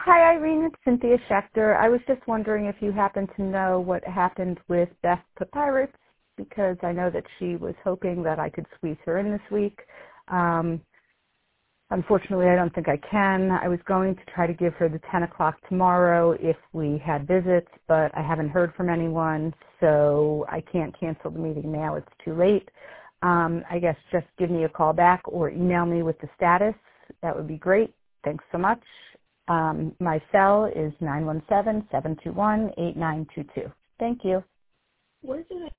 Hi, Irene. It's Cynthia Schechter. I was just wondering if you happen to know what happened with Beth Papyrus, because I know that she was hoping that I could squeeze her in this week. Unfortunately, I don't think I can. I was going to try to give her the 10 o'clock tomorrow if we had visits, but I haven't heard from anyone, so I can't cancel the meeting now. It's too late. I guess just give me a call back or email me with the status. That would be great. Thanks so much. My cell is 917-721-8922. Thank you. Where did I